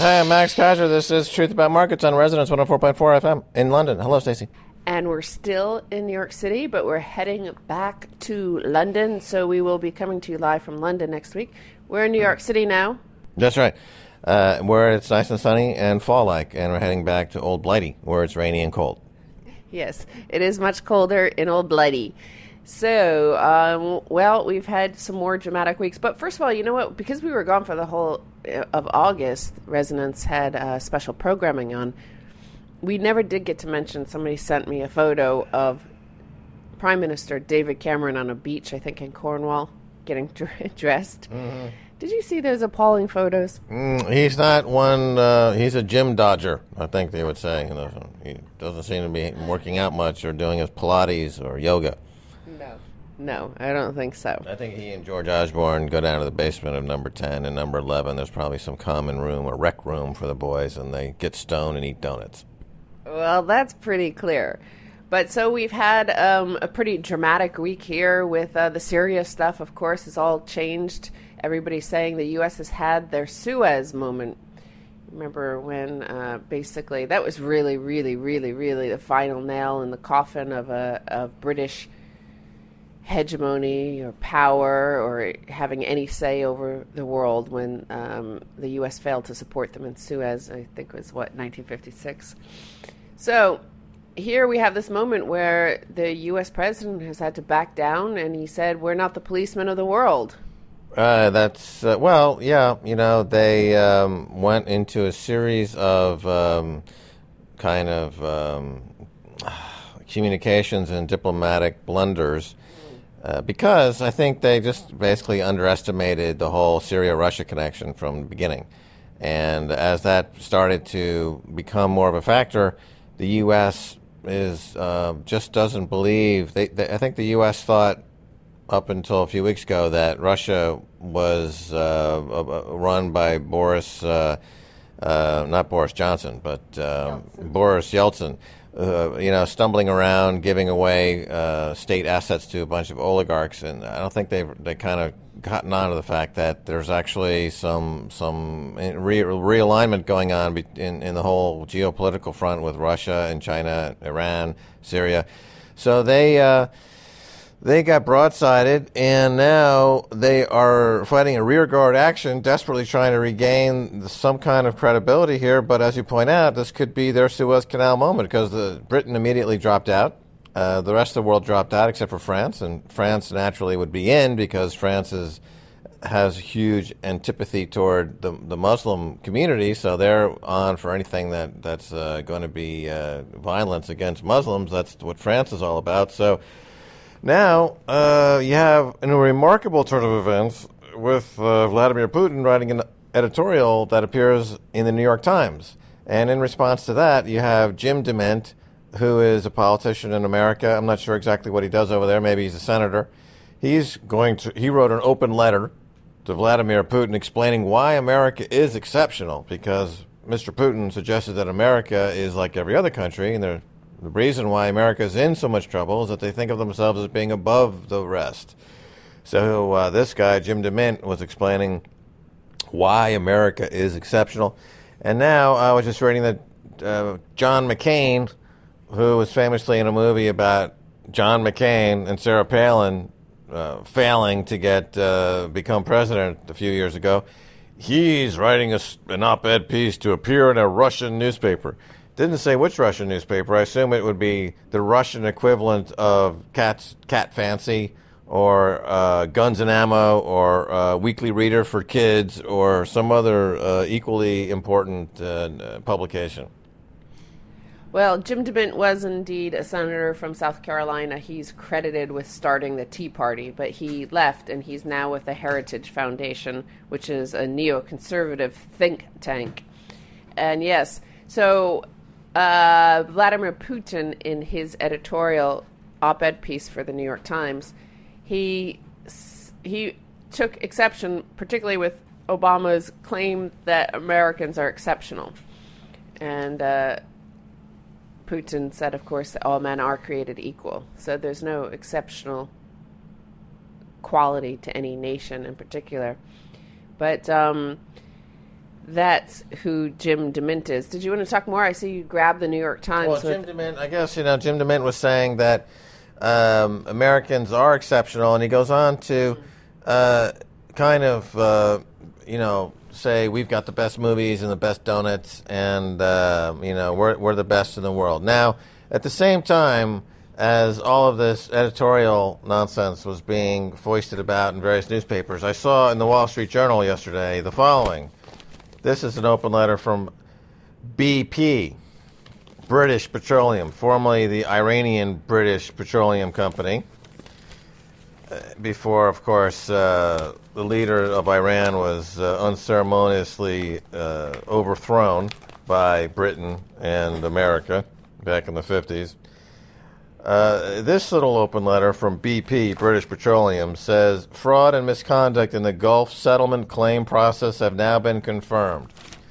Hi, I'm Max Kaiser. This is Truth About Markets on Resonance 104.4 FM in London. Hello, Stacey. And we're still in New York City, but we're heading back to London. So we will be coming to you live from London next week. We're in New York City now. That's right. Where it's nice and sunny and fall-like. And we're heading back to Old Blighty, where it's rainy and cold. Yes, it is much colder in Old Blighty. So, we've had some more dramatic weeks. But first of all, you know what? Because we were gone for the whole of August, Resonance had special programming on. We never did get to mention, somebody sent me a photo of Prime Minister David Cameron on a beach, I think in Cornwall, getting dressed. Mm-hmm. Did you see those appalling photos? He's not one, he's a gym dodger, I think they would say. He doesn't seem to be working out much or doing his Pilates or yoga. No, I don't think so. I think he and George Osborne go down to the basement of number 10 and number 11. There's probably some common room or rec room for the boys, and they get stoned and eat donuts. Well, that's pretty clear. But so we've had a pretty dramatic week here with the Syria stuff, of course, has all changed. Everybody's saying the U.S. has had their Suez moment. Remember when basically that was really, really, really, really the final nail in the coffin of British hegemony or power or having any say over the world when the U.S. failed to support them in Suez, I think it was, 1956. So here we have this moment where the U.S. president has had to back down, and he said, we're not the policemen of the world. They went into a series of communications and diplomatic blunders because I think they just basically underestimated the whole Syria-Russia connection from the beginning. And as that started to become more of a factor, the U.S. just doesn't believe. I think the U.S. thought up until a few weeks ago that Russia was run by not Boris Johnson, but Boris Yeltsin. Stumbling around, giving away state assets to a bunch of oligarchs, and I don't think they kind of gotten on to the fact that there's actually some realignment going on in the whole geopolitical front with Russia and China, Iran, Syria. So they got broadsided, and now they are fighting a rearguard action, desperately trying to regain some kind of credibility here. But as you point out, this could be their Suez Canal moment because Britain immediately dropped out. The rest of the world dropped out except for France, and France naturally would be in because France has huge antipathy toward the Muslim community, so they're on for anything that's going to be violence against Muslims. That's what France is all about. So now you have a remarkable turn of events with Vladimir Putin writing an editorial that appears in the New York Times. And in response to that, you have Jim DeMint, who is a politician in America. I'm not sure exactly what he does over there. Maybe he's a senator. He wrote an open letter to Vladimir Putin explaining why America is exceptional, because Mr. Putin suggested that America is like every other country, and the reason why America is in so much trouble is that they think of themselves as being above the rest. So this guy, Jim DeMint, was explaining why America is exceptional. And now I was just reading that John McCain, who was famously in a movie about John McCain and Sarah Palin failing to become president a few years ago, he's writing an op-ed piece to appear in a Russian newspaper. Didn't say which Russian newspaper. I assume it would be the Russian equivalent of Cat Fancy or Guns and Ammo or Weekly Reader for Kids or some other equally important publication. Well, Jim DeMint was indeed a senator from South Carolina. He's credited with starting the Tea Party, but he left, and he's now with the Heritage Foundation, which is a neoconservative think tank. And yes, so Vladimir Putin, in his editorial op-ed piece for the New York Times, he took exception, particularly with Obama's claim that Americans are exceptional. And Putin said, of course, that all men are created equal. So there's no exceptional quality to any nation in particular. But That's who Jim DeMint is. Did you want to talk more? I see you grabbed the New York Times. Well, Jim DeMint, I guess, Jim DeMint was saying that Americans are exceptional, and he goes on to say we've got the best movies and the best donuts, and we're the best in the world. Now, at the same time as all of this editorial nonsense was being foisted about in various newspapers, I saw in the Wall Street Journal yesterday the following. This is an open letter from BP, British Petroleum, formerly the Iranian British Petroleum Company. Before, of course, the leader of Iran was unceremoniously overthrown by Britain and America back in the 50s. This little open letter from BP, British Petroleum, says, fraud and misconduct in the Gulf settlement claim process have now been confirmed.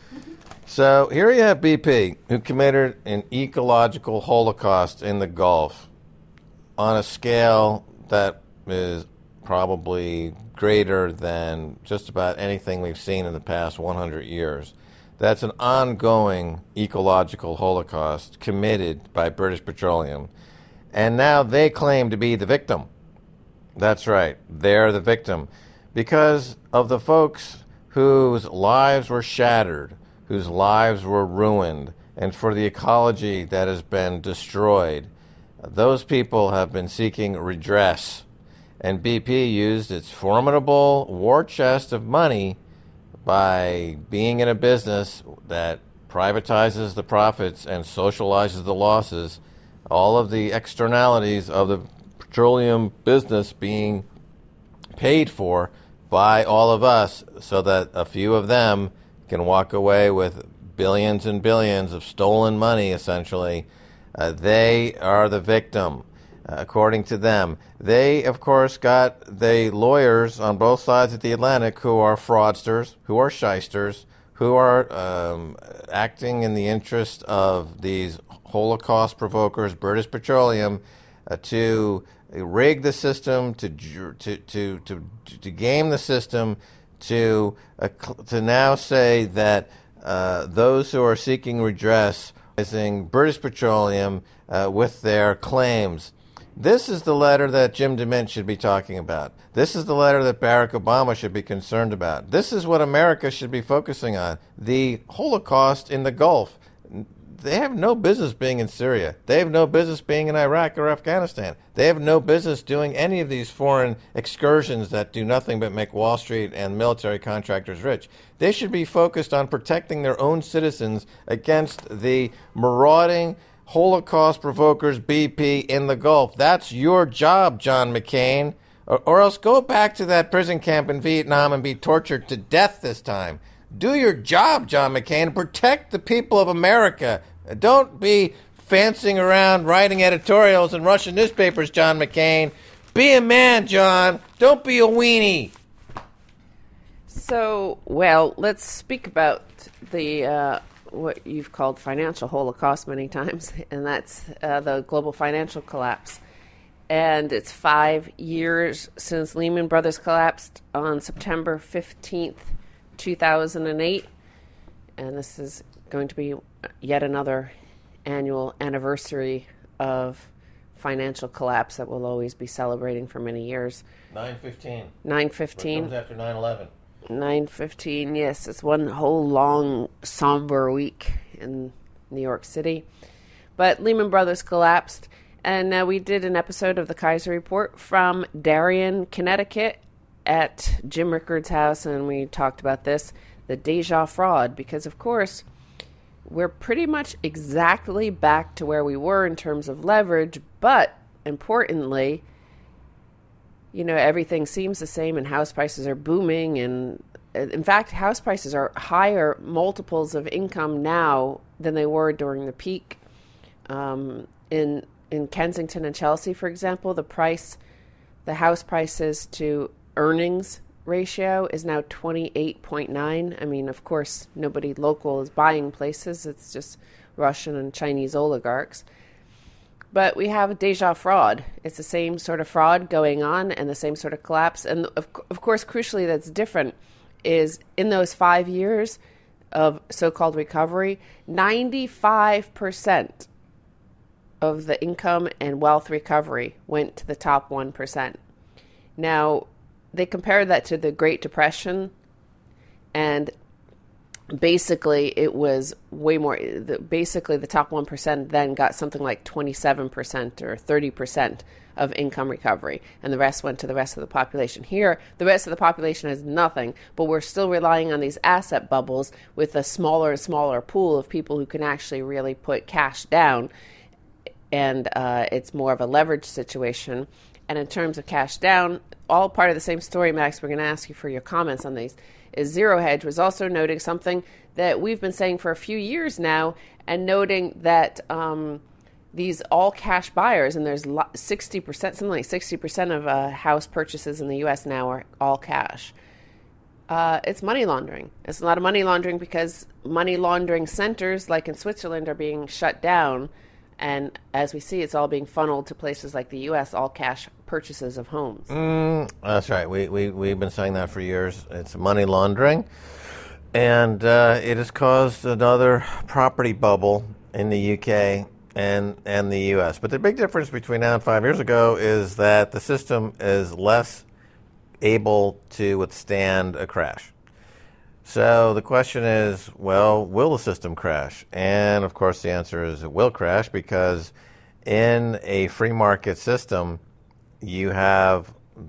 So here you have BP, who committed an ecological holocaust in the Gulf on a scale that is probably greater than just about anything we've seen in the past 100 years. That's an ongoing ecological holocaust committed by British Petroleum. And now they claim to be the victim. That's right, they're the victim. Because of the folks whose lives were shattered, whose lives were ruined, and for the ecology that has been destroyed, those people have been seeking redress. And BP used its formidable war chest of money by being in a business that privatizes the profits and socializes the losses, all of the externalities of the petroleum business being paid for by all of us so that a few of them can walk away with billions and billions of stolen money, essentially. They are the victim, according to them. They, of course, got the lawyers on both sides of the Atlantic who are fraudsters, who are shysters, who are acting in the interest of these Holocaust provokers, British Petroleum, to rig the system, to game the system, to now say that those who are seeking redress using British Petroleum with their claims. This is the letter that Jim DeMint should be talking about. This is the letter that Barack Obama should be concerned about. This is what America should be focusing on, the Holocaust in the Gulf. They have no business being in Syria. They have no business being in Iraq or Afghanistan. They have no business doing any of these foreign excursions that do nothing but make Wall Street and military contractors rich. They should be focused on protecting their own citizens against the marauding Holocaust provokers BP in the Gulf. That's your job, John McCain. Or else go back to that prison camp in Vietnam and be tortured to death this time. Do your job, John McCain. Protect the people of America. Don't be fancying around writing editorials in Russian newspapers, John McCain. Be a man, John. Don't be a weenie. So, well, let's speak about the what you've called financial holocaust many times, and that's the global financial collapse. And it's 5 years since Lehman Brothers collapsed on September 15th, 2008. And this is going to be yet another annual anniversary of financial collapse that we'll always be celebrating for many years. 9/15. 9/15. What comes after 9/11? 9/15, yes. It's one whole long, somber week in New York City. But Lehman Brothers collapsed, and we did an episode of the Kaiser Report from Darien, Connecticut, at Jim Rickard's house, and we talked about this, the Deja fraud, because, of course, we're pretty much exactly back to where we were in terms of leverage, but importantly, everything seems the same, and house prices are booming, and in fact, house prices are higher multiples of income now than they were during the peak. In Kensington and Chelsea, for example, the house prices to earnings ratio is now 28.9. I mean, of course, nobody local is buying places. It's just Russian and Chinese oligarchs. But we have a deja fraud. It's the same sort of fraud going on and the same sort of collapse. And of course, crucially, that's different is in those 5 years, of so-called recovery, 95% of the income and wealth recovery went to the top 1%. Now, they compared that to the Great Depression, and basically it was way more. Basically, the top 1% then got something like 27% or 30% of income recovery, and the rest went to the rest of the population. Here, the rest of the population has nothing, but we're still relying on these asset bubbles with a smaller and smaller pool of people who can actually really put cash down, and it's more of a leverage situation. And in terms of cash down, all part of the same story, Max, we're going to ask you for your comments on these, is Zero Hedge was also noting something that we've been saying for a few years now, and noting that these all cash buyers, and there's 60%, something like 60% of house purchases in the U.S. now are all cash. It's money laundering. It's a lot of money laundering because money laundering centers, like in Switzerland, are being shut down. And as we see, it's all being funneled to places like the U.S., all cash purchases of homes. That's right. We've been saying that for years. It's money laundering. And it has caused another property bubble in the U.K. and the U.S. But the big difference between now and 5 years ago is that the system is less able to withstand a crash. So the question is, well, will the system crash? And of course the answer is it will crash, because in a free market system, you have,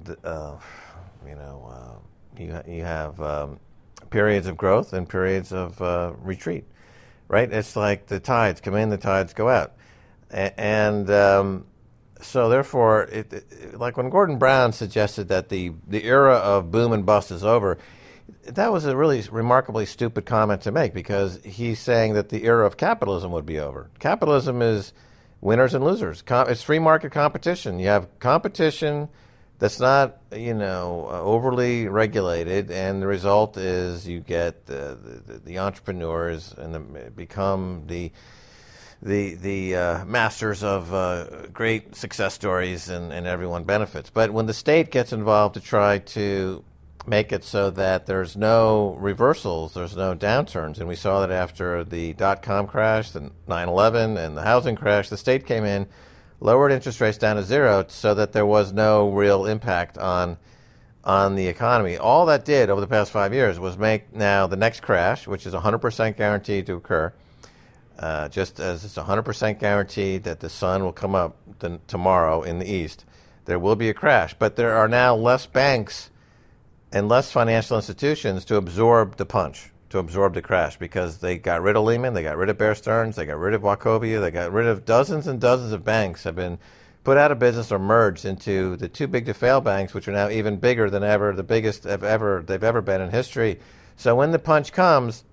you have periods of growth and periods of retreat, right? It's like the tides come in, the tides go out, and so therefore, like when Gordon Brown suggested that the era of boom and bust is over. That was a really remarkably stupid comment to make, because he's saying that the era of capitalism would be over. Capitalism is winners and losers. It's free market competition. You have competition that's not, overly regulated, and the result is you get the entrepreneurs and become the masters of great success stories, and everyone benefits. But when the state gets involved to try to make it so that there's no reversals, there's no downturns. And we saw that after the dot-com crash, the 9/11, and the housing crash, the state came in, lowered interest rates down to zero so that there was no real impact on the economy. All that did over the past 5 years was make now the next crash, which is 100% guaranteed to occur, just as it's 100% guaranteed that the sun will come up tomorrow in the east, there will be a crash. But there are now less banks and less financial institutions to absorb the punch, to absorb the crash, because they got rid of Lehman, they got rid of Bear Stearns, they got rid of Wachovia, they got rid of dozens and dozens of banks have been put out of business or merged into the too big to fail banks, which are now even bigger than ever, the biggest they've ever been in history. So when the punch comes,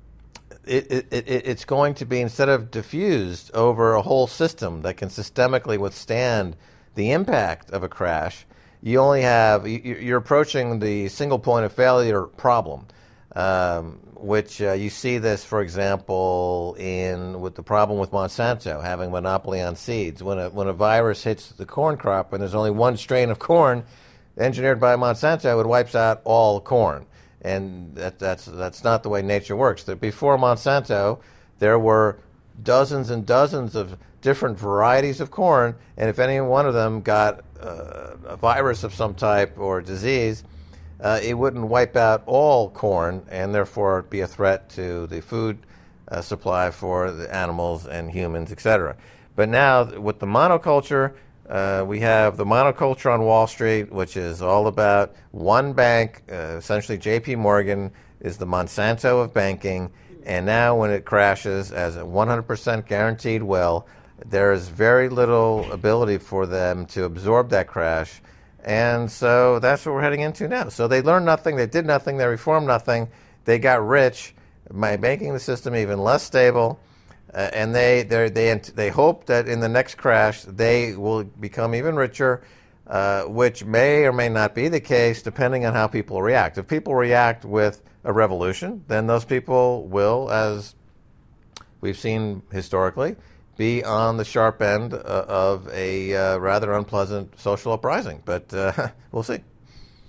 it's going to be, instead of diffused over a whole system that can systemically withstand the impact of a crash, you only have, you're approaching the single point of failure problem, which you see this, for example, with the problem with Monsanto having monopoly on seeds. When a virus hits the corn crop and there's only one strain of corn engineered by Monsanto, it wipes out all corn. And that's not the way nature works. Before Monsanto, there were dozens and dozens of different varieties of corn, and if any one of them got a virus of some type or disease, it wouldn't wipe out all corn and therefore be a threat to the food supply for the animals and humans, etc. But now with the monoculture, we have the monoculture on Wall Street, which is all about one bank. Essentially, J.P. Morgan is the Monsanto of banking, and now when it crashes as a 100% guaranteed well, there is very little ability for them to absorb that crash. And so that's what we're heading into now. So they learned nothing, they did nothing, they reformed nothing, they got rich by making the system even less stable, and they hope that in the next crash they will become even richer, which may or may not be the case depending on how people react. If people react with a revolution, then those people will, as we've seen historically, be on the sharp end of a rather unpleasant social uprising. But we'll see.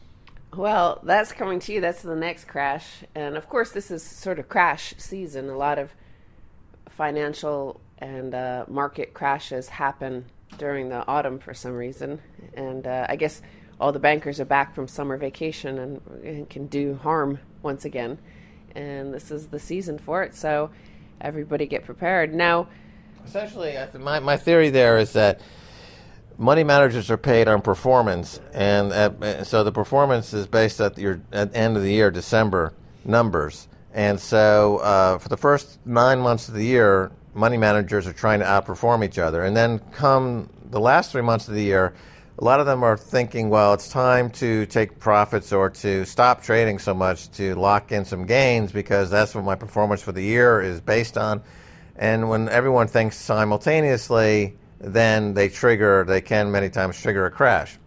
Well, that's coming to you. That's the next crash. And of course, this is sort of crash season. A lot of financial and market crashes happen during the autumn for some reason. And I guess all the bankers are back from summer vacation and can do harm once again. And this is the season for it. So everybody get prepared. Now, essentially, my theory there is that money managers are paid on performance, and so the performance is based at the end of the year, December numbers. And so for the first 9 months of the year, money managers are trying to outperform each other. And then come the last 3 months of the year, a lot of them are thinking, well, it's time to take profits or to stop trading so much to lock in some gains because that's what my performance for the year is based on. And when everyone thinks simultaneously, then they can many times trigger a crash.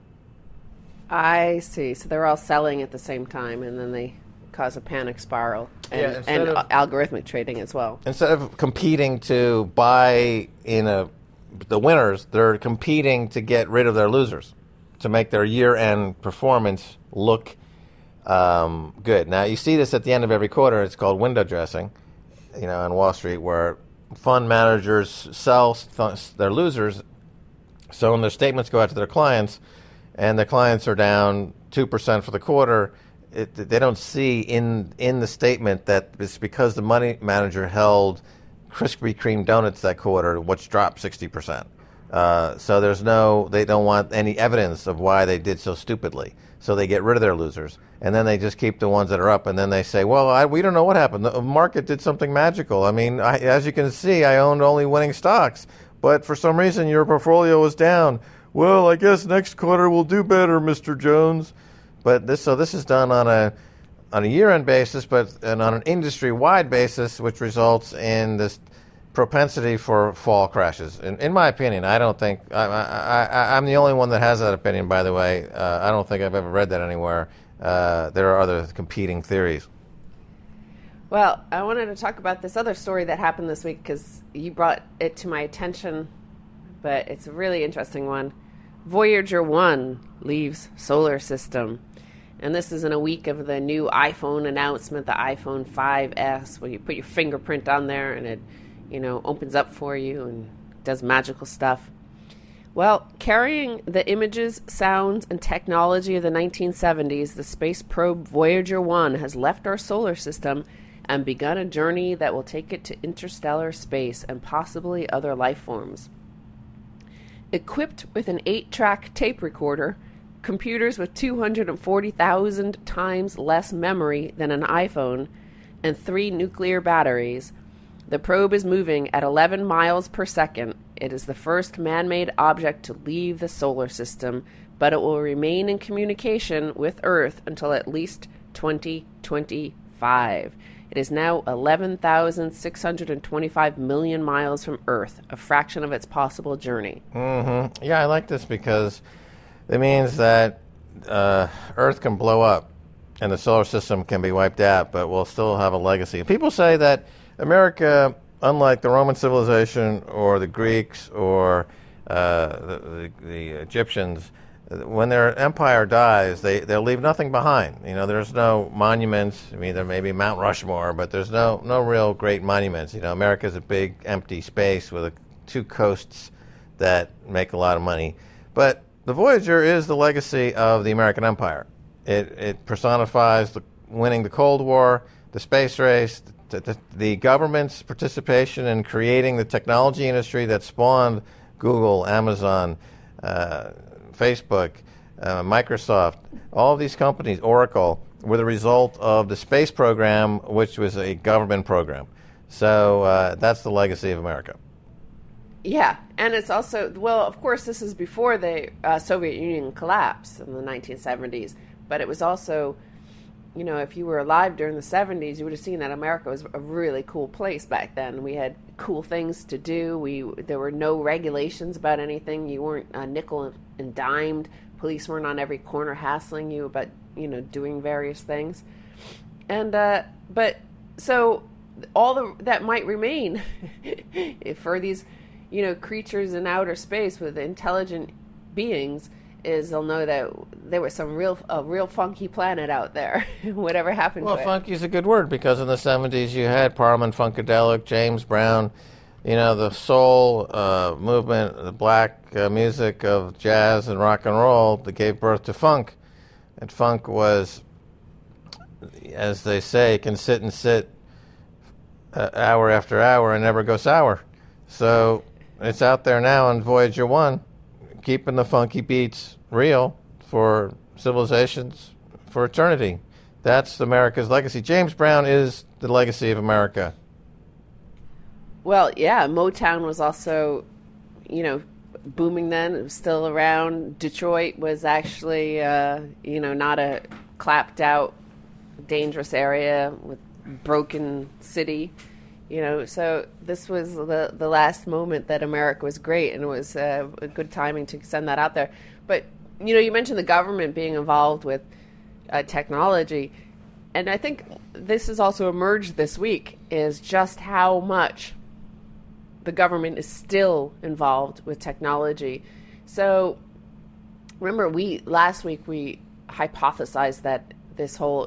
I see. So they're all selling at the same time, and then they cause a panic spiral. And, algorithmic trading as well. Instead of competing to buy the winners, they're competing to get rid of their losers, to make their year-end performance look good. Now, you see this at the end of every quarter. It's called window dressing, on Wall Street, where fund managers sell their losers, so when their statements go out to their clients, and their clients are down 2% for the quarter, they don't see in the statement that it's because the money manager held Krispy Kreme donuts that quarter, which dropped 60%. So they don't want any evidence of why they did so stupidly. So they get rid of their losers, and then they just keep the ones that are up, and then they say, well, we don't know what happened. The market did something magical. I mean, as you can see, I owned only winning stocks, but for some reason your portfolio was down. Well, I guess next quarter we'll do better, Mr. Jones. But this is done on a year-end basis, and on an industry-wide basis, which results in this propensity for fall crashes. In my opinion, I don't think I'm the only one that has that opinion. By the way, I don't think I've ever read that anywhere. There are other competing theories. Well, I wanted to talk about this other story that happened this week because you brought it to my attention, but it's a really interesting one. Voyager 1 leaves solar system. And this is in a week of the new iPhone announcement, the iPhone 5S, where you put your fingerprint on there and it, opens up for you and does magical stuff. Well, carrying the images, sounds, and technology of the 1970s, the space probe Voyager 1 has left our solar system and begun a journey that will take it to interstellar space and possibly other life forms. Equipped with an 8-track tape recorder, computers with 240,000 times less memory than an iPhone, and 3 nuclear batteries, the probe is moving at 11 miles per second. It is the first man-made object to leave the solar system, but it will remain in communication with Earth until at least 2025. It is now 11,625 million miles from Earth, a fraction of its possible journey. Mm-hmm. Yeah, I like this because it means that Earth can blow up and the solar system can be wiped out, but we'll still have a legacy. People say that America, unlike the Roman civilization or the Greeks or the Egyptians, when their empire dies, they'll leave nothing behind. There's no monuments. I mean, there may be Mount Rushmore, but there's no real great monuments. America's a big empty space with 2 coasts that make a lot of money. But the Voyager is the legacy of the American empire. It personifies winning the Cold War, the space race, the government's participation in creating the technology industry that spawned Google, Amazon, Facebook, Microsoft. All of these companies, Oracle, were the result of the space program, which was a government program. So that's the legacy of America. Yeah, and it's also, well, of course, this is before the Soviet Union collapsed in the 1970s, but it was also, if you were alive during the 70s, you would have seen that America was a really cool place back then. We had cool things to do. There were no regulations about anything. You weren't nickel and dimed. Police weren't on every corner hassling you about, doing various things. And, but, so, that might remain for these creatures in outer space with intelligent beings is they'll know that there was a real funky planet out there. Whatever happened to it. Well, funky is a good word, because in the 70s you had Parliament Funkadelic, James Brown, the soul movement, the black music of jazz and rock and roll that gave birth to funk. And funk was, as they say, can sit and sit hour after hour and never go sour. So it's out there now on Voyager 1, keeping the funky beats real for civilizations for eternity. That's America's legacy. James Brown is the legacy of America. Well, yeah, Motown was also, booming then. It was still around. Detroit was actually, not a clapped out, dangerous area with broken city. So this was the last moment that America was great, and it was a good timing to send that out there. But, you mentioned the government being involved with technology, and I think this has also emerged this week, is just how much the government is still involved with technology. So remember, last week we hypothesized that this whole,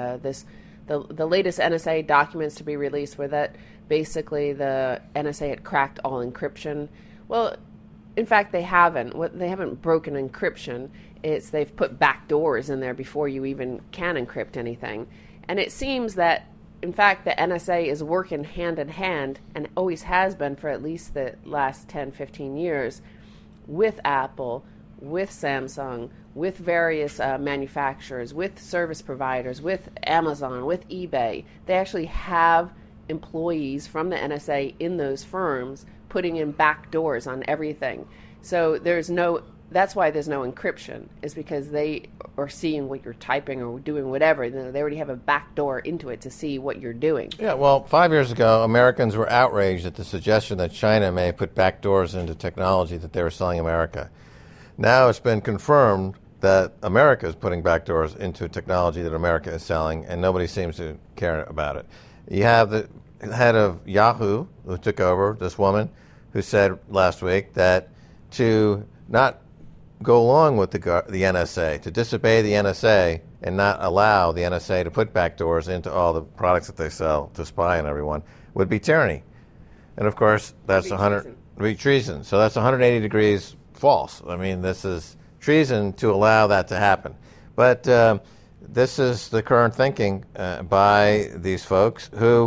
the latest NSA documents to be released were that basically the NSA had cracked all encryption. Well, in fact, they haven't. They haven't broken encryption. They've put back doors in there before you even can encrypt anything. And it seems that, in fact, the NSA is working hand in hand, and always has been for at least the last 10, 15 years, with Apple, with Samsung, with various manufacturers, with service providers, with Amazon, with eBay. They actually have employees from the NSA in those firms putting in back doors on everything. So that's why there's no encryption, is because they are seeing what you're typing or doing whatever. They already have a back door into it to see what you're doing. Yeah, well, 5 years ago, Americans were outraged at the suggestion that China may put back doors into technology that they were selling America. Now it's been confirmed that America is putting back doors into technology that America is selling, and nobody seems to care about it. You have the head of Yahoo, who took over, this woman, who said last week that to not go along with the NSA, to disobey the NSA and not allow the NSA to put back doors into all the products that they sell to spy on everyone would be tyranny. And of course, that's treason. So that's 180 degrees false. I mean, this is treason to allow that to happen. But this is the current thinking by these folks who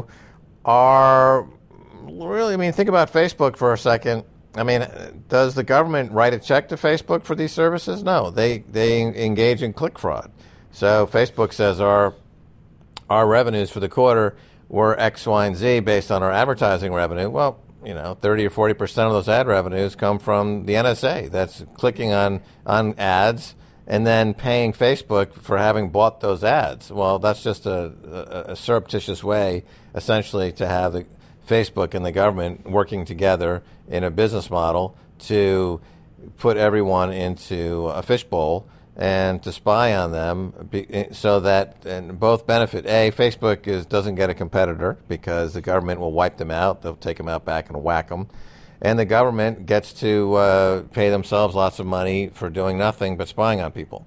are really, think about Facebook for a second. Does the government write a check to Facebook for these services? No, they engage in click fraud. So Facebook says our revenues for the quarter were X, Y, and Z based on our advertising revenue. Well, 30 or 40% of those ad revenues come from the NSA. That's clicking on ads and then paying Facebook for having bought those ads. Well, that's just a surreptitious way, essentially, to have the Facebook and the government working together in a business model to put everyone into a fishbowl and to spy on them so that and both benefit. Facebook doesn't get a competitor because the government will wipe them out. They'll take them out back and whack them. And the government gets to pay themselves lots of money for doing nothing but spying on people.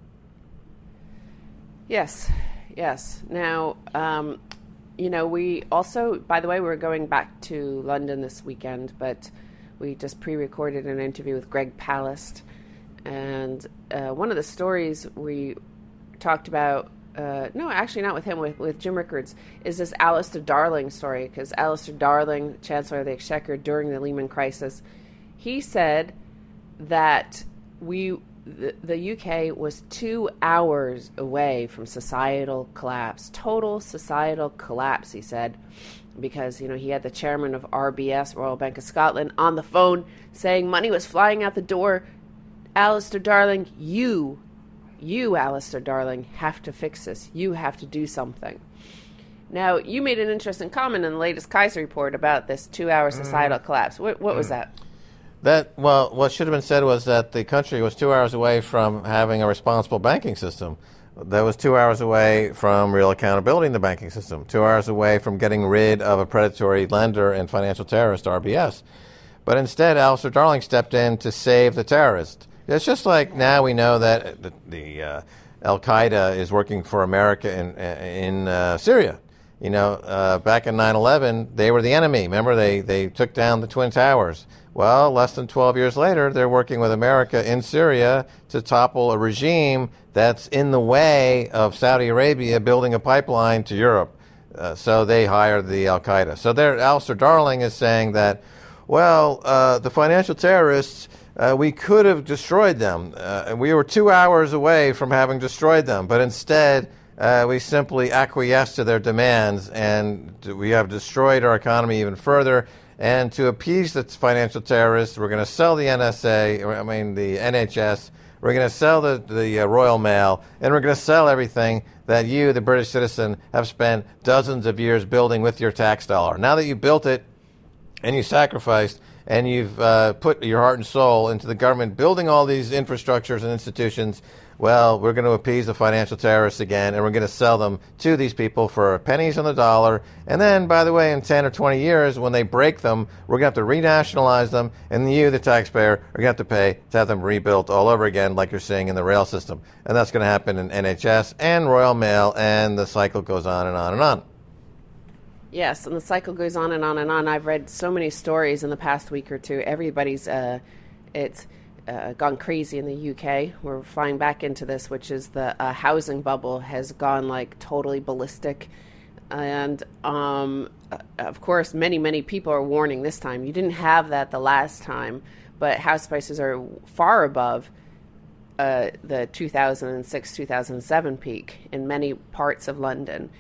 Yes. Now, we also, by the way, we're going back to London this weekend, but we just pre-recorded an interview with Greg Palast. And one of the stories we talked about, no, actually not with him, with Jim Rickards, is this Alistair Darling story. Because Alistair Darling, Chancellor of the Exchequer during the Lehman crisis, he said that the UK was 2 hours away from societal collapse, total societal collapse, he said, because, he had the chairman of RBS, Royal Bank of Scotland, on the phone saying money was flying out the door. Alistair Darling, you, Alistair Darling, have to fix this. You have to do something. Now, you made an interesting comment in the latest Kaiser report about this 2-hour societal collapse. What was that? What should have been said was that the country was 2 hours away from having a responsible banking system. That was 2 hours away from real accountability in the banking system, 2 hours away from getting rid of a predatory lender and financial terrorist, RBS. But instead, Alistair Darling stepped in to save the terrorist. It's just like now we know that the Al-Qaeda is working for America in Syria. Back in 9/11, they were the enemy. Remember, they took down the Twin Towers. Well, less than 12 years later, they're working with America in Syria to topple a regime that's in the way of Saudi Arabia building a pipeline to Europe. So they hired the Al-Qaeda. So Alistair Darling is saying that, the financial terrorists, we could have destroyed them. We were 2 hours away from having destroyed them, but instead we simply acquiesced to their demands, and we have destroyed our economy even further. And to appease the financial terrorists, we're going to sell the the NHS, we're going to sell the Royal Mail, and we're going to sell everything that you, the British citizen, have spent dozens of years building with your tax dollar. Now that you built it and you sacrificed and you've put your heart and soul into the government building all these infrastructures and institutions, we're going to appease the financial terrorists again, and we're going to sell them to these people for pennies on the dollar. And then, by the way, in 10 or 20 years, when they break them, we're going to have to renationalize them, and you, the taxpayer, are going to have to pay to have them rebuilt all over again, like you're seeing in the rail system. And that's going to happen in NHS and Royal Mail, and the cycle goes on and on and on. Yes, and the cycle goes on and on and on. I've read so many stories in the past week or two. Everybody's gone crazy in the UK. We're flying back into this, which is the housing bubble has gone like totally ballistic. And of course, many people are warning this time. You didn't have that the last time, but house prices are far above the 2006-2007 peak in many parts of London.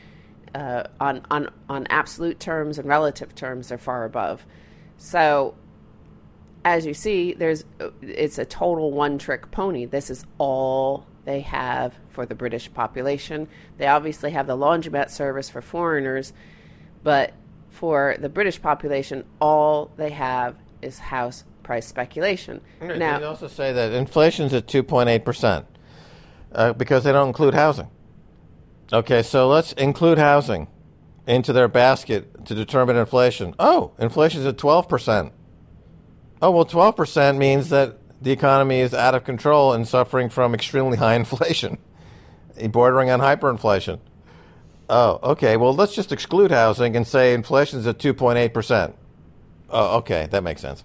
On absolute terms and relative terms, they're far above. So, as you see, it's a total one-trick pony. This is all they have for the British population. They obviously have the laundromat service for foreigners, but for the British population, all they have is house price speculation. Now, they also say that inflation's at 2.8% because they don't include housing. Okay, so let's include housing into their basket to determine inflation. Oh, inflation's at 12%. Oh, 12% means that the economy is out of control and suffering from extremely high inflation, bordering on hyperinflation. Oh, okay, let's just exclude housing and say inflation's at 2.8%. Oh, okay, that makes sense.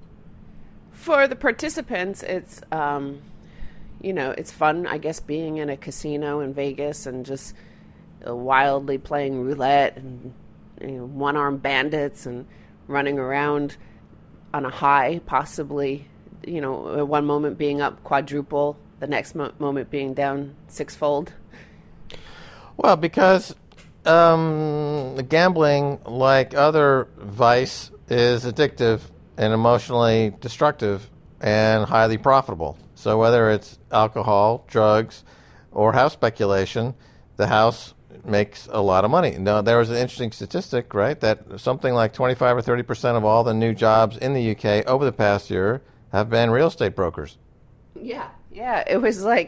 For the participants, it's it's fun, I guess, being in a casino in Vegas and just wildly playing roulette and one-armed bandits and running around on a high, possibly, at one moment being up quadruple, the next moment being down sixfold. Well, because gambling, like other vice, is addictive and emotionally destructive and highly profitable. So whether it's alcohol, drugs, or house speculation, the house makes a lot of money. Now, there was an interesting statistic, right, that something like 25 or 30% of all the new jobs in the UK over the past year have been real estate brokers. Yeah, it was like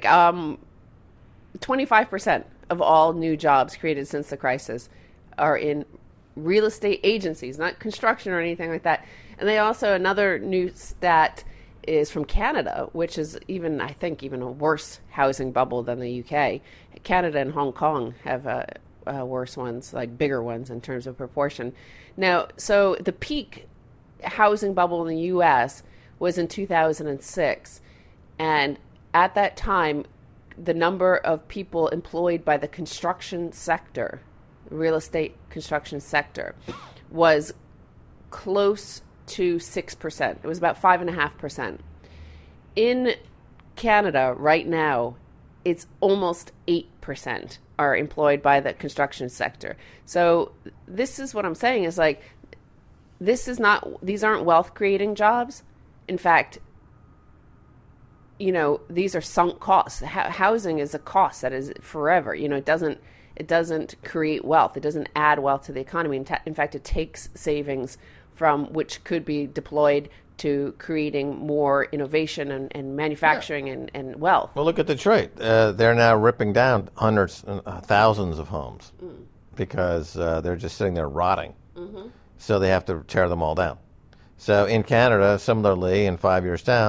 25% of all new jobs created since the crisis are in real estate agencies, not construction or anything like that. And they also, another new stat is from Canada, which is I think even a worse housing bubble than the UK. Canada and Hong Kong have worse ones, like bigger ones in terms of proportion. Now, so the peak housing bubble in the US was in 2006. And at that time, the number of people employed by the construction sector, real estate construction sector, was close to 6%. It was about 5.5%. In Canada right now, it's almost 8% are employed by the construction sector. So this is what I'm saying is like, these aren't wealth creating jobs. In fact, these are sunk costs. Housing is a cost that is forever. It doesn't create wealth. It doesn't add wealth to the economy. In fact, it takes savings from which could be deployed to creating more innovation and manufacturing and wealth. Well, look at Detroit. They're now ripping down hundreds, thousands of homes because they're just sitting there rotting. Mm-hmm. So they have to tear them all down. So in Canada, similarly, in 5 years down,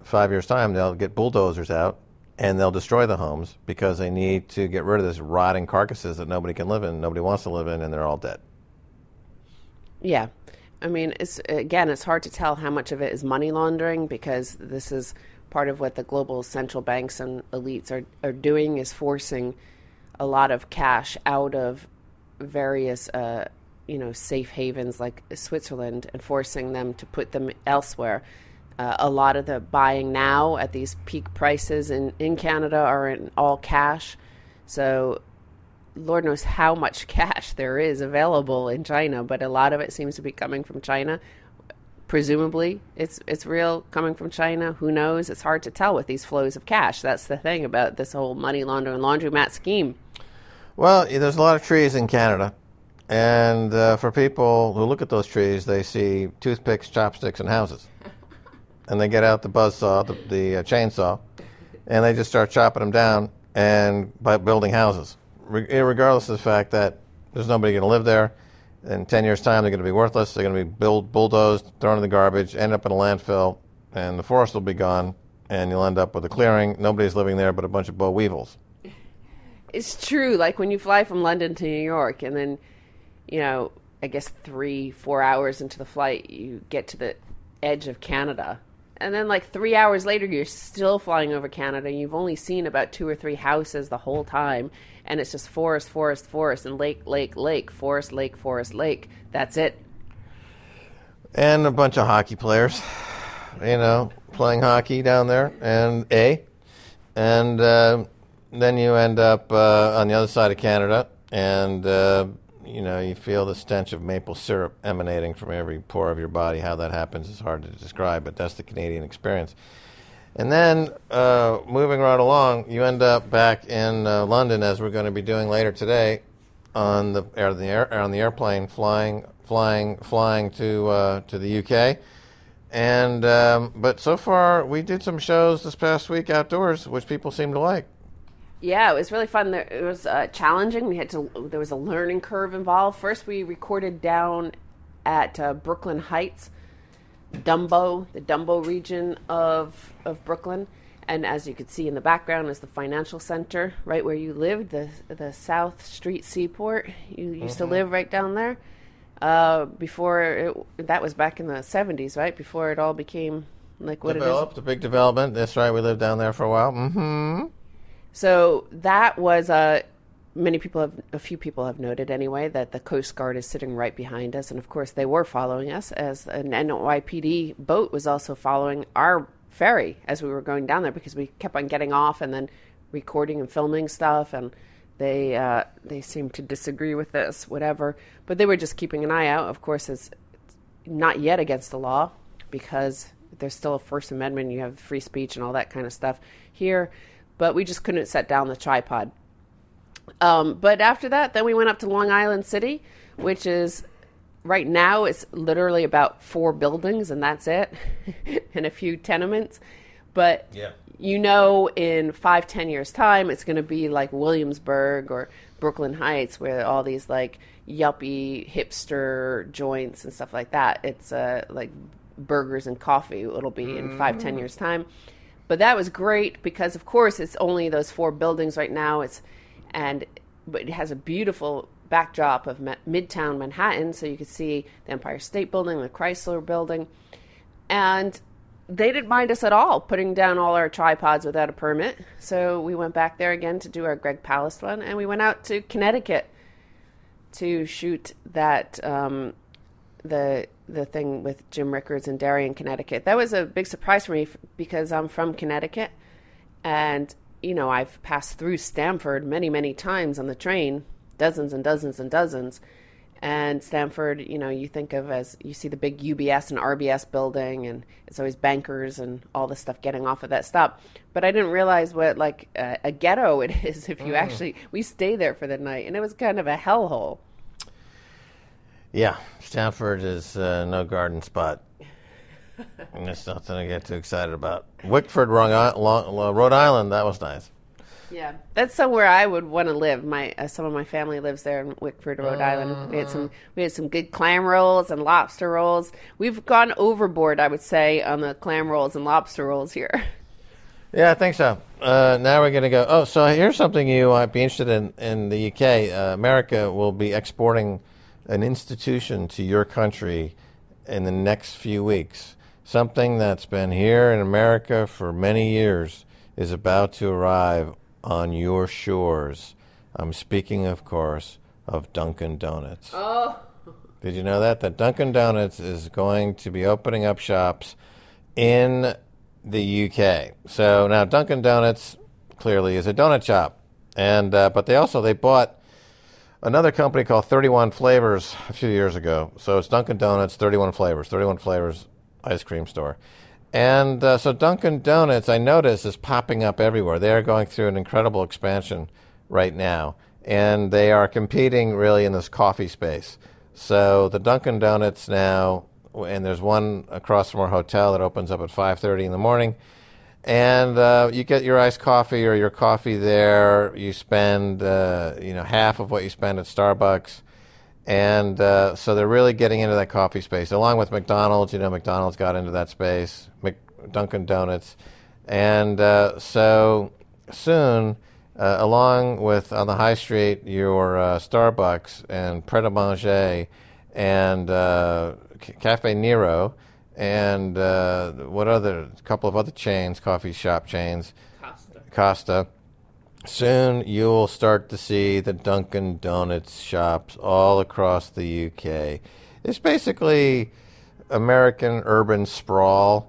5 years' time, they'll get bulldozers out and they'll destroy the homes because they need to get rid of this rotting carcasses that nobody can live in, nobody wants to live in, and they're all dead. Yeah. I mean, it's hard to tell how much of it is money laundering, because this is part of what the global central banks and elites are doing, is forcing a lot of cash out of various, safe havens like Switzerland and forcing them to put them elsewhere. A lot of the buying now at these peak prices in Canada are in all cash. So Lord knows how much cash there is available in China, but a lot of it seems to be coming from China. Presumably, it's real coming from China. Who knows? It's hard to tell with these flows of cash. That's the thing about this whole money laundering laundromat scheme. Well, there's a lot of trees in Canada. And for people who look at those trees, they see toothpicks, chopsticks, and houses. And they get out the buzzsaw, the chainsaw, and they just start chopping them down and by building houses, regardless of the fact that there's nobody going to live there. In 10 years' time, they're going to be worthless. They're going to be bulldozed, thrown in the garbage, end up in a landfill, and the forest will be gone, and you'll end up with a clearing. Nobody's living there but a bunch of boll weevils. It's true. Like when you fly from London to New York, and then, I guess 3-4 hours into the flight, you get to the edge of Canada. And then like 3 hours later, you're still flying over Canada. You've only seen about 2 or 3 houses the whole time. And it's just forest, forest, forest, and lake, lake, lake, forest, lake. That's it. And a bunch of hockey players, playing hockey down there. And then you end up on the other side of Canada. And, you feel the stench of maple syrup emanating from every pore of your body. How that happens is hard to describe, but that's the Canadian experience. And then, moving right along, you end up back in London, as we're going to be doing later today, on the airplane, flying to the UK. And but so far, we did some shows this past week outdoors, which people seem to like. Yeah, it was really fun. It was challenging. There was a learning curve involved. First, we recorded down at Brooklyn Heights, the Dumbo region of Brooklyn. And as you could see in the background is the financial center, right where you lived, the South Street Seaport. You used to live right down there. That was back in the 70s, right? Before it all became like what developed, it is. A big development. That's right. We lived down there for a while. Mm-hmm. So that was a few people have noted anyway, that the Coast Guard is sitting right behind us. And of course they were following us, as an NYPD boat was also following our ferry as we were going down there, because we kept on getting off and then recording and filming stuff. And they seemed to disagree with this, whatever. But they were just keeping an eye out. Of course, it's not yet against the law, because there's still a First Amendment. You have free speech and all that kind of stuff here. But we just couldn't set down the tripod. But after that, then we went up to Long Island City, which is, right now, it's literally about 4 buildings, and that's it, and a few tenements. But, in 5-10 years' time, it's going to be like Williamsburg or Brooklyn Heights, where all these, like, yuppie hipster joints and stuff like that. It's like burgers and coffee. It'll be in 5-10 years' time. But that was great because, of course, it's only those 4 buildings right now. But it has a beautiful backdrop of Midtown Manhattan, so you could see the Empire State Building, the Chrysler Building. And they didn't mind us at all putting down all our tripods without a permit. So we went back there again to do our Greg Palast one, and we went out to Connecticut to shoot that the thing with Jim Rickards and Darien, Connecticut. That was a big surprise for me because I'm from Connecticut, and I've passed through Stamford many, many times on the train, dozens and dozens and dozens. And Stamford, you think of as, you see the big UBS and RBS building, and it's always bankers and all this stuff getting off of that stop. But I didn't realize what a ghetto it is if you we stay there for the night, and it was kind of a hellhole. Yeah, Stamford is no garden spot. And it's nothing to get too excited about. Wickford, Rhode Island, that was nice. Yeah, that's somewhere I would want to live. Some of my family lives there in Wickford, Rhode Island. We had some good clam rolls and lobster rolls. We've gone overboard, I would say, on the clam rolls and lobster rolls here. Yeah, I think so. Now we're going to go. Oh, so here's something you might be interested in the UK. America will be exporting an institution to your country in the next few weeks. Something that's been here in America for many years is about to arrive on your shores. I'm speaking, of course, of Dunkin' Donuts. Oh. Did you know that? That Dunkin' Donuts is going to be opening up shops in the UK. So now Dunkin' Donuts clearly is a donut shop, and but they bought another company called 31 Flavors a few years ago. So it's Dunkin' Donuts, 31 Flavors ice cream store. And so Dunkin' Donuts, I notice, is popping up everywhere. They are going through an incredible expansion right now, and they are competing really in this coffee space. So the Dunkin' Donuts now, and there's one across from our hotel that opens up at 5:30 in the morning, and you get your iced coffee or your coffee there. You spend half of what you spend at Starbucks, and so they're really getting into that coffee space, along with McDonald's. McDonald's got into that space, Dunkin' Donuts, and so soon, along with on the high street, your Starbucks and Pret a Manger and Cafe Nero, and a couple of other chains, coffee shop chains, Costa. Soon you'll start to see the Dunkin' Donuts shops all across the UK. It's basically American urban sprawl.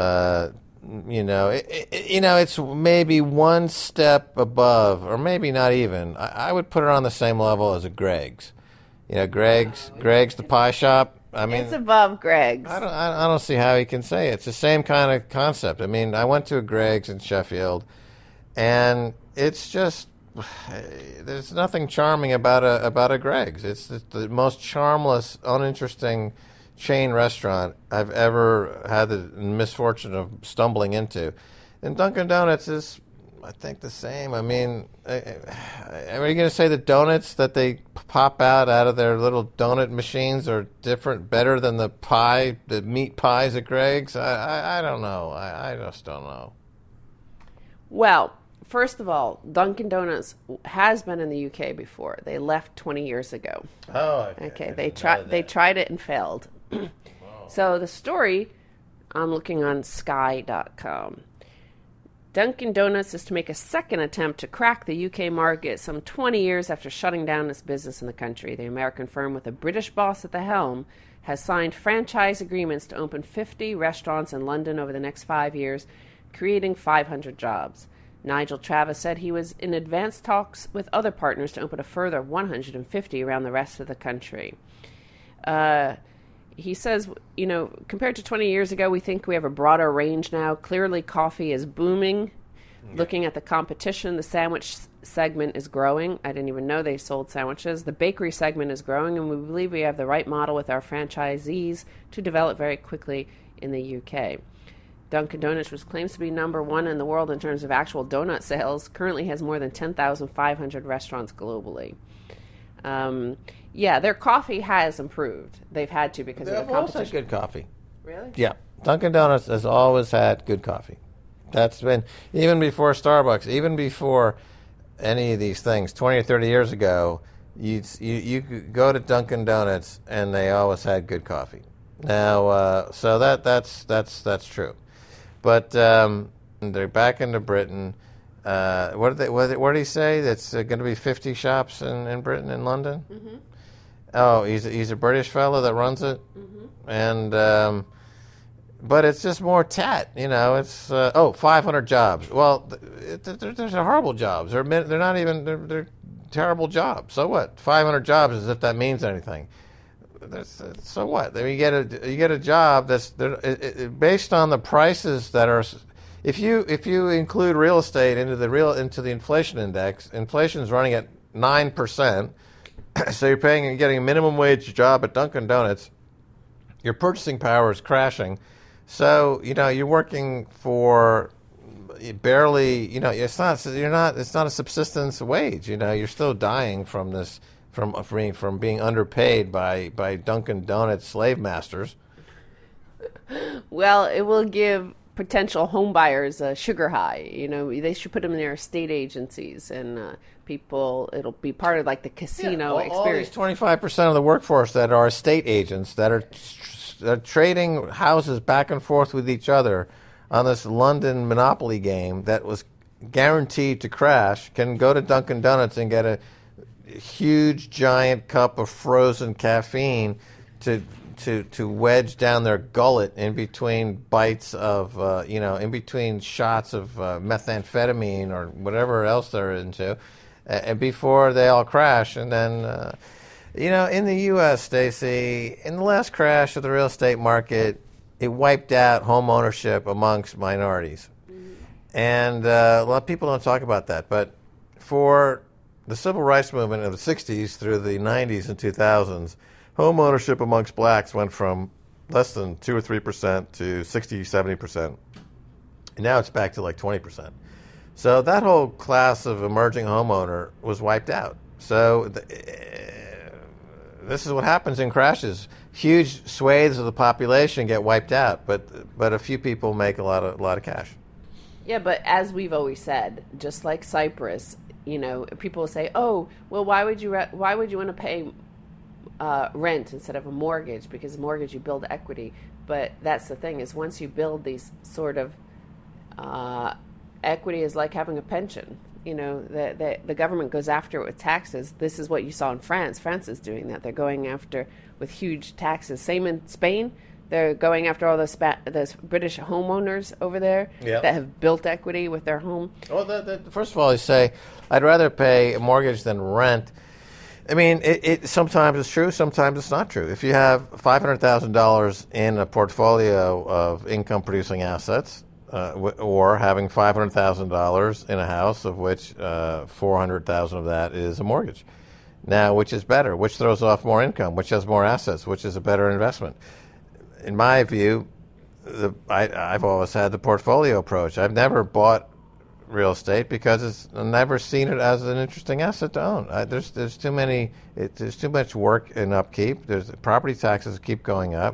It's maybe one step above, or maybe not even. I would put it on the same level as a Greg's. Greg's the pie shop. I mean, it's above Greg's. I don't see how he can say it. It's the same kind of concept. I mean, I went to a Greg's in Sheffield, and it's just there's nothing charming about a Greg's. It's the most charmless, uninteresting chain restaurant I've ever had the misfortune of stumbling into. And Dunkin' Donuts is, I think, the same. I mean, are you going to say the donuts that they pop out of their little donut machines are better than the meat pies at Greg's? I don't know. I just don't know. Well, first of all, Dunkin' Donuts has been in the UK before. They left 20 years ago. Oh, okay. They tried it and failed. So the story, I'm looking on Sky.com. Dunkin' Donuts is to make a second attempt to crack the UK market some 20 years after shutting down its business in the country. The American firm, with a British boss at the helm, has signed franchise agreements to open 50 restaurants in London over the next 5 years, creating 500 jobs. Nigel Travis said he was in advanced talks with other partners to open a further 150 around the rest of the country. He says, compared to 20 years ago, we think we have a broader range now. Clearly, coffee is booming. Yeah. Looking at the competition, the sandwich segment is growing. I didn't even know they sold sandwiches. The bakery segment is growing, and we believe we have the right model with our franchisees to develop very quickly in the UK. Dunkin' Donuts, which claims to be number one in the world in terms of actual donut sales, currently has more than 10,500 restaurants globally. Their coffee has improved. They've had to because of the competition. They've always had good coffee. Really? Yeah. Dunkin' Donuts has always had good coffee. That's been, even before Starbucks, even before any of these things, 20 or 30 years ago, you could go to Dunkin' Donuts and they always had good coffee. Now, so that's true. But they're back into Britain. What did he say? That's going to be 50 shops in Britain and London? Mm-hmm. Oh, he's a British fellow that runs it? Mm-hmm. And but it's just more tat, It's 500 jobs. Well, they're horrible jobs. They're not even they're terrible jobs. So what? 500 jobs, as if that means anything. So what? You get a job that's based on the prices that are. If you include real estate into the inflation index, inflation's running at 9%. So you're getting a minimum wage job at Dunkin' Donuts. Your purchasing power is crashing. So you're working for barely, it's not a subsistence wage. You're still dying from this, from being underpaid by Dunkin' Donuts slave masters. Well, it will give potential home buyers a sugar high. They should put them in their estate agencies, and it'll be part of like the casino experience. All these 25% of the workforce that are estate agents that are trading houses back and forth with each other on this London monopoly game that was guaranteed to crash can go to Dunkin' Donuts and get a huge giant cup of frozen caffeine to wedge down their gullet in between bites of in between shots of methamphetamine or whatever else they're into, and before they all crash. And then in the U.S., Stacey, in the last crash of the real estate market, it wiped out home ownership amongst minorities. And a lot of people don't talk about that. But for the civil rights movement of the 60s through the 90s and 2000s, home ownership amongst blacks went from less than 2 or 3% to 60, 70%. And now it's back to like 20%. So that whole class of emerging homeowner was wiped out. So this is what happens in crashes. Huge swathes of the population get wiped out, but a few people make a lot of cash. Yeah, but as we've always said, just like Cyprus, people will say, "Oh, well, why would you want to pay rent instead of a mortgage? Because mortgage you build equity." But that's the thing, is once you build these sort of equity is like having a pension. The government goes after it with taxes. This is what you saw in France. France is doing that. They're going after with huge taxes. Same in Spain. They're going after all those British homeowners over there that have built equity with their home. Well, first of all, I say I'd rather pay a mortgage than rent. I mean, it sometimes it's true, sometimes it's not true. If you have $500,000 in a portfolio of income-producing assets, or having $500,000 in a house, of which $400,000 of that is a mortgage. Now, which is better? Which throws off more income? Which has more assets? Which is a better investment? In my view, I've always had the portfolio approach. I've never bought real estate because I've never seen it as an interesting asset to own. There's too much work and upkeep. There's property taxes keep going up.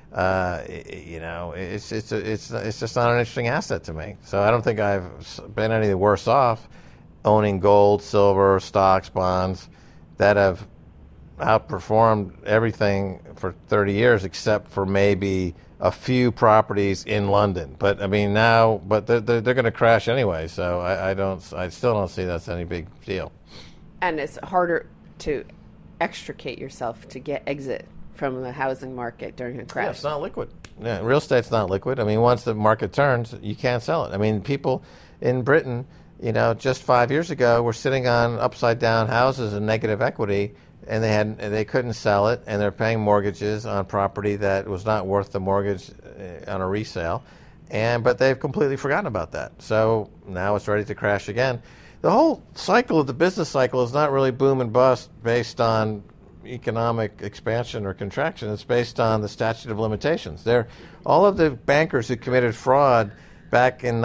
It's just not an interesting asset to me. So I don't think I've been any worse off owning gold, silver, stocks, bonds that have outperformed everything for 30 years, except for maybe a few properties in London. But I mean they're going to crash anyway. So I still don't see that's any big deal. And it's harder to extricate yourself to exit from the housing market during a crash. Yeah, it's not liquid. Yeah, real estate's not liquid. I mean, once the market turns, you can't sell it. I mean, people in Britain, just 5 years ago were sitting on upside-down houses and negative equity, and they couldn't sell it, and they're paying mortgages on property that was not worth the mortgage on a resale, but they've completely forgotten about that. So now it's ready to crash again. The whole cycle of the business cycle is not really boom and bust based on economic expansion or contraction. It's based on the statute of limitations. All of the bankers who committed fraud back in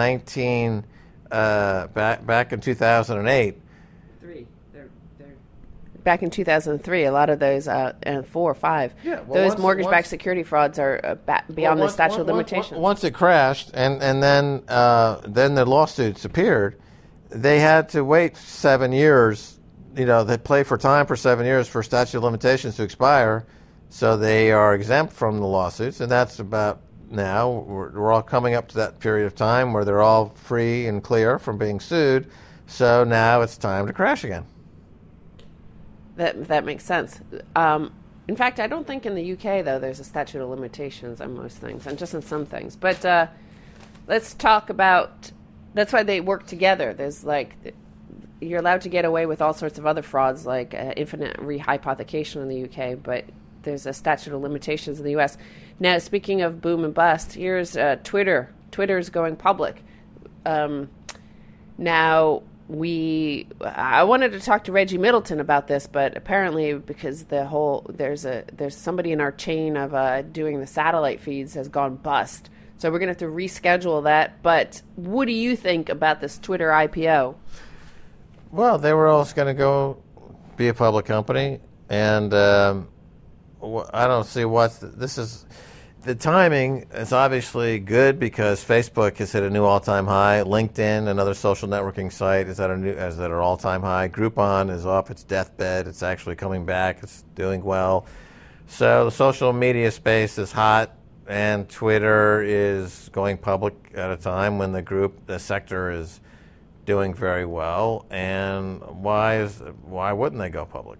2008. Back in 2003, a lot of those, and 4 or 5, those mortgage-backed security frauds are beyond the statute of limitations. Once it crashed, and then the lawsuits appeared, they had to wait 7 years. They play for time for 7 years for statute of limitations to expire, so they are exempt from the lawsuits, and that's about now. We're all coming up to that period of time where they're all free and clear from being sued, so now it's time to crash again. That makes sense. In fact, I don't think in the UK, though, there's a statute of limitations on most things, and just on some things. But let's talk about, that's why they work together. There's you're allowed to get away with all sorts of other frauds, like infinite rehypothecation in the UK, but there's a statute of limitations in the US. Now, speaking of boom and bust, here's Twitter. Twitter's going public. Now, I wanted to talk to Reggie Middleton about this, but apparently because there's somebody in our chain of doing the satellite feeds has gone bust. So we're going to have to reschedule that. But what do you think about this Twitter IPO? Well, they were all going to go be a public company, and I don't see this is. The timing is obviously good because Facebook has hit a new all-time high. LinkedIn, another social networking site, is at an all-time high. Groupon is off its deathbed. It's actually coming back. It's doing well. So the social media space is hot, and Twitter is going public at a time when the sector is doing very well. And why wouldn't they go public?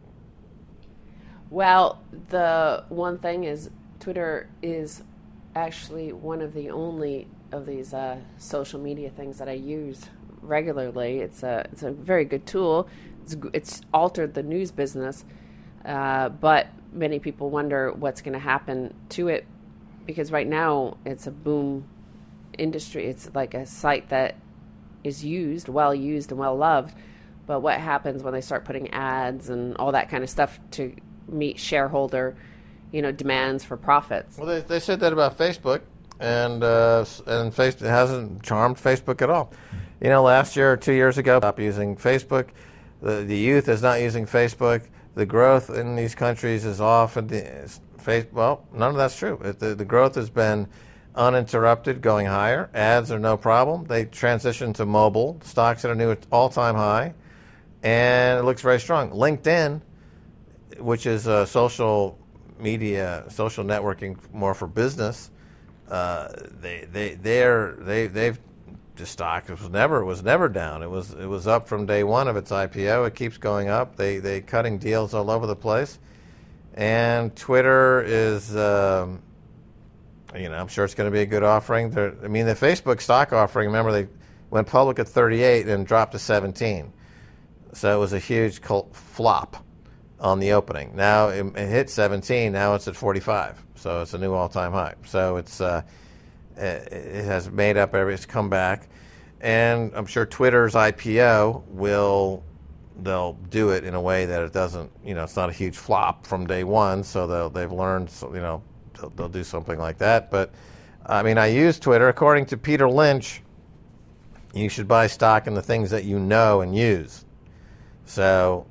Well, the one thing is Twitter is actually one of the only of these social media things that I use regularly. It's a very good tool. It's altered the news business, but many people wonder what's going to happen to it because right now it's a boom industry. It's like a site that is well used and well loved. But what happens when they start putting ads and all that kind of stuff to meet shareholder demands for profits? Well, they said that about Facebook, and Facebook hasn't charmed Facebook at all. Last year or 2 years ago, stopped using Facebook. The youth is not using Facebook. The growth in these countries is off. Well, none of that's true. The growth has been uninterrupted, going higher. Ads are no problem. They transitioned to mobile. Stocks at a new all-time high, and it looks very strong. LinkedIn, which is a social media, social networking more for business, they've the stock was never down. It was up from day one of its IPO. It keeps going up. They cutting deals all over the place, and Twitter is I'm sure it's going to be a good offering. The Facebook stock offering. Remember, they went public at 38 and dropped to 17, so it was a huge flop on the opening. Now it hit 17. Now it's at 45. So it's a new all-time high. So it has made up it's come back, and I'm sure Twitter's IPO they'll do it in a way that it doesn't. It's not a huge flop from day one. So they've learned. They'll do something like that. But I use Twitter. According to Peter Lynch, you should buy stock in the things that you know and use. So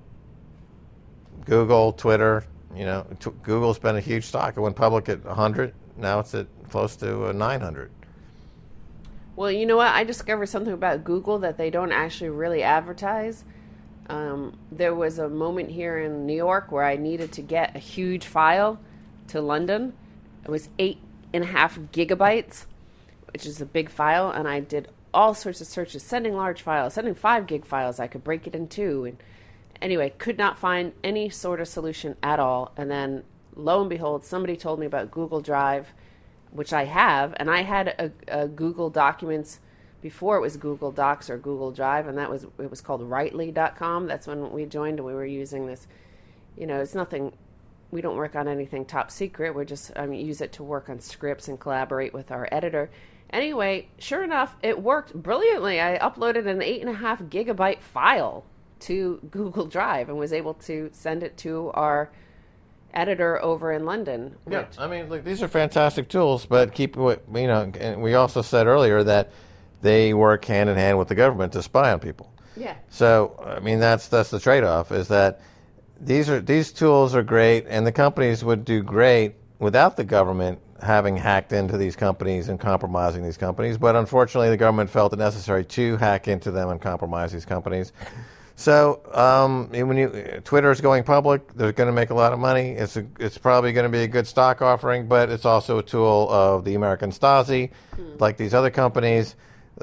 Google, Twitter, Google's been a huge stock. It went public at 100. Now it's at close to 900. Well, you know what? I discovered something about Google that they don't actually really advertise. There was a moment here in New York where I needed to get a huge file to London. It was 8.5 gigabytes, which is a big file, and I did all sorts of searches, sending large files, sending 5 gig files. I could break it in two, and anyway, could not find any sort of solution at all. And then, lo and behold, somebody told me about Google Drive, which I have. And I had a Google Documents before it was Google Docs or Google Drive, and it was called Rightly.com. That's when we joined, and we were using this. It's nothing. We don't work on anything top secret. We're just use it to work on scripts and collaborate with our editor. Anyway, sure enough, it worked brilliantly. I uploaded an 8.5 gigabyte file to Google Drive and was able to send it to our editor over in London. Yeah, look, these are fantastic tools, but and we also said earlier that they work hand in hand with the government to spy on people. Yeah. So that's the trade-off, is that these tools are great, and the companies would do great without the government having hacked into these companies and compromising these companies. But unfortunately, the government felt it necessary to hack into them and compromise these companies. So when Twitter is going public, they're going to make a lot of money. It's probably going to be a good stock offering, but it's also a tool of the American Stasi, like these other companies.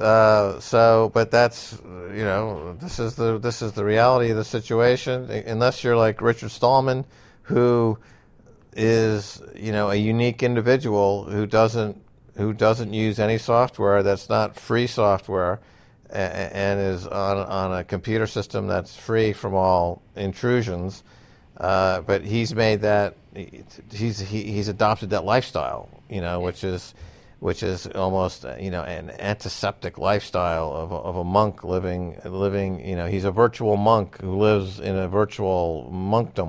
But that's this is the reality of the situation. Unless you're like Richard Stallman, who is a unique individual who doesn't use any software that's not free software, and is on a computer system that's free from all intrusions. But he's made that he's adopted that lifestyle, which is almost an antiseptic lifestyle of a monk living. He's a virtual monk who lives in a virtual monkdom.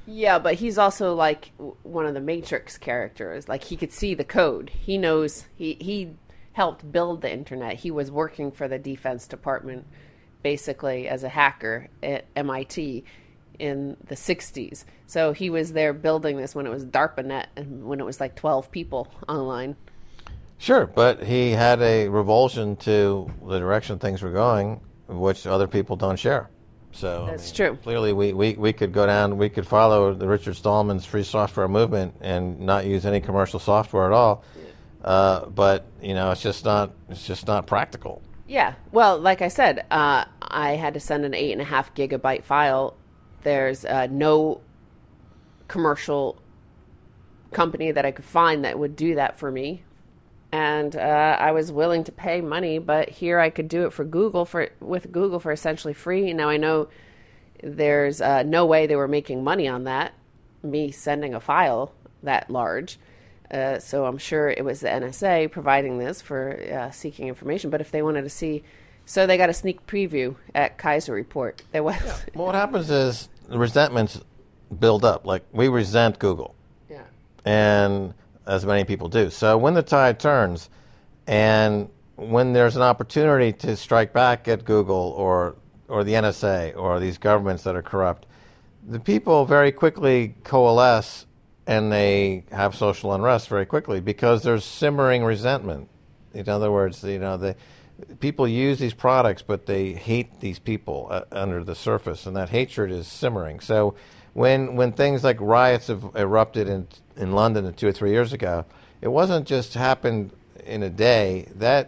Yeah, but he's also like one of the Matrix characters. Like he could see the code. He knows he helped build the internet. He was working for the Defense Department basically as a hacker at MIT in the 60s. So he was there building this when it was DARPANET and when it was like 12 people online. Sure, but he had a revulsion to the direction things were going, which other people don't share. So That's true. Clearly, we could go down, we could follow the Richard Stallman's free software movement and not use any commercial software at all. But it's just not practical. Yeah. Well, like I said, I had to send an 8.5 gigabyte file. There's no commercial company that I could find that would do that for me. And I was willing to pay money, but here I could do it with Google for essentially free. Now I know there's no way they were making money on that, me sending a file that large. So I'm sure it was the NSA providing this for seeking information. But if they wanted to see, so they got a sneak preview at Kaiser Report. There was. Yeah. Well, what happens is the resentments build up. Like we resent Google. Yeah. And as many people do. So when the tide turns and when there's an opportunity to strike back at Google or the NSA or these governments that are corrupt, the people very quickly coalesce and they have social unrest very quickly because there's simmering resentment. In other words, the people use these products, but they hate these people under the surface, and that hatred is simmering. So when things like riots have erupted in London 2 or 3 years ago, it wasn't just happened in a day. The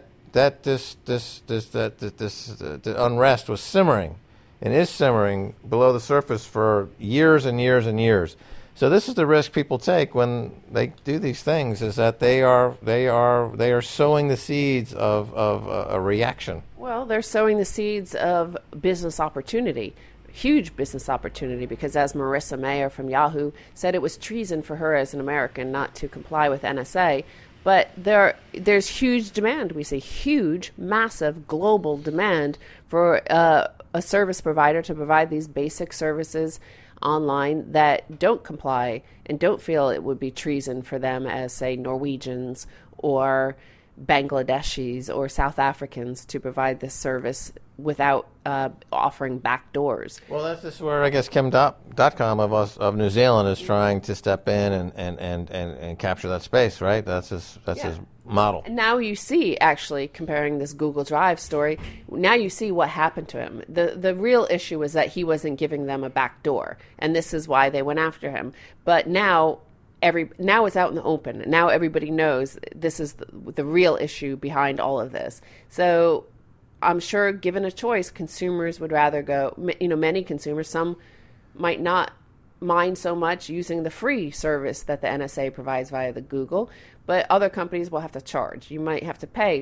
unrest was simmering, and is simmering below the surface for years and years and years. So this is the risk people take when they do these things: is that they are sowing the seeds of a reaction. Well, they're sowing the seeds of business opportunity. Huge business opportunity, because as Marissa Mayer from Yahoo said, it was treason for her as an American not to comply with NSA. But there's huge demand. We see huge, massive, global demand for a service provider to provide these basic services online that don't comply and don't feel it would be treason for them as, say, Norwegians or Bangladeshis or South Africans to provide this service without offering back doors. Well, that's just where I guess Kim.com of New Zealand is trying to step in and capture that space, right? That's his model. And now you see, actually, comparing this Google Drive story, now you see what happened to him. The real issue was that he wasn't giving them a back door, and this is why they went after him. But now it's out in the open. Now everybody knows this is the real issue behind all of this. So I'm sure, given a choice, consumers would rather go. Many consumers, some might not mind so much using the free service that the NSA provides via the Google, but other companies will have to charge. You might have to pay,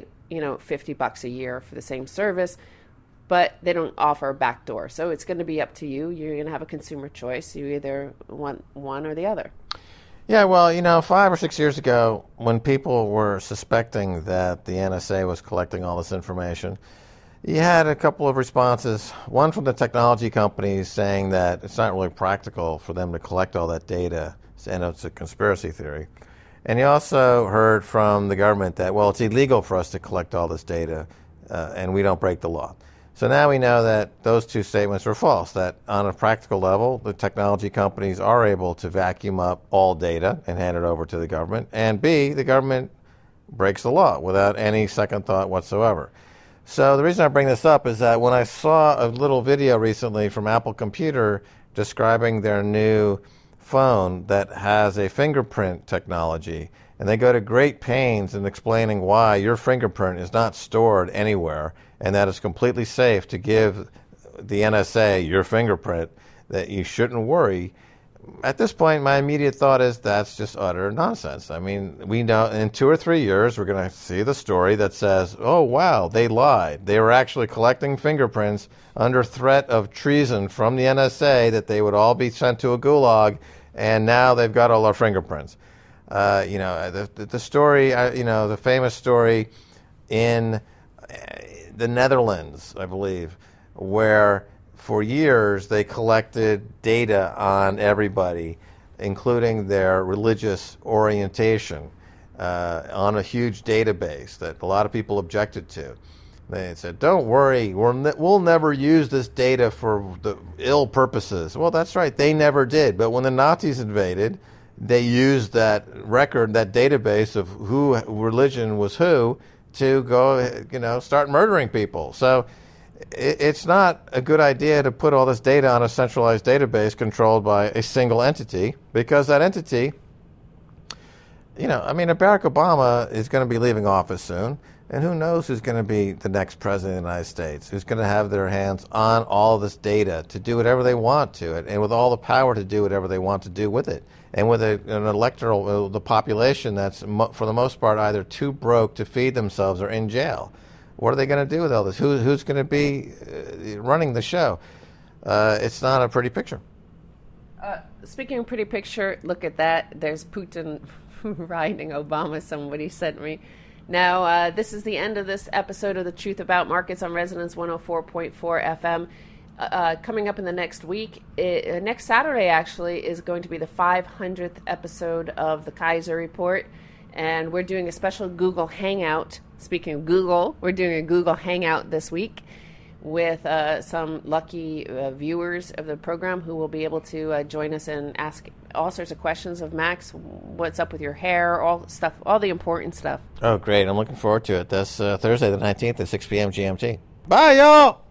$50 a year for the same service, but they don't offer a backdoor. So it's going to be up to you. You're going to have a consumer choice. You either want one or the other. Yeah, well, 5 or 6 years ago, when people were suspecting that the NSA was collecting all this information, you had a couple of responses. One from the technology companies saying that it's not really practical for them to collect all that data, and it's a conspiracy theory. And you also heard from the government that, well, it's illegal for us to collect all this data, and we don't break the law. So now we know that those two statements were false, that on a practical level, the technology companies are able to vacuum up all data and hand it over to the government, and B, the government breaks the law without any second thought whatsoever. So the reason I bring this up is that when I saw a little video recently from Apple Computer describing their new phone that has a fingerprint technology, and they go to great pains in explaining why your fingerprint is not stored anywhere and that it's completely safe to give the NSA your fingerprint, that you shouldn't worry. At this point, my immediate thought is that's just utter nonsense. I mean, we know in 2 or 3 years, we're going to see the story that says, oh, wow, they lied. They were actually collecting fingerprints under threat of treason from the NSA, that they would all be sent to a gulag, and now they've got all our fingerprints. The story, the famous story in the Netherlands, I believe, where for years, they collected data on everybody, including their religious orientation, on a huge database that a lot of people objected to. They said, don't worry, we'll never use this data for the ill purposes. Well, that's right, they never did. But when the Nazis invaded, they used that record, that database of who religion was who, to go, start murdering people. So it's not a good idea to put all this data on a centralized database controlled by a single entity, because that entity, Barack Obama is going to be leaving office soon, and who knows who's going to be the next president of the United States, who's going to have their hands on all this data to do whatever they want to it, and with all the power to do whatever they want to do with it. And with an electoral, the population that's, for the most part, either too broke to feed themselves or in jail. What are they going to do with all this? Who's going to be running the show? It's not a pretty picture. Speaking of pretty picture, look at that. There's Putin riding Obama, somebody sent me. Now, this is the end of this episode of The Truth About Markets on Resonance 104.4 FM. Coming up in the next week, next Saturday actually, is going to be the 500th episode of the Kaiser Report, and we're doing a special Google Hangout. Speaking of Google, we're doing a Google Hangout this week with some lucky viewers of the program who will be able to join us and ask all sorts of questions of Max. What's up with your hair? All the important stuff. Oh, great. I'm looking forward to it. That's Thursday the 19th at 6 p.m. GMT. Bye, y'all!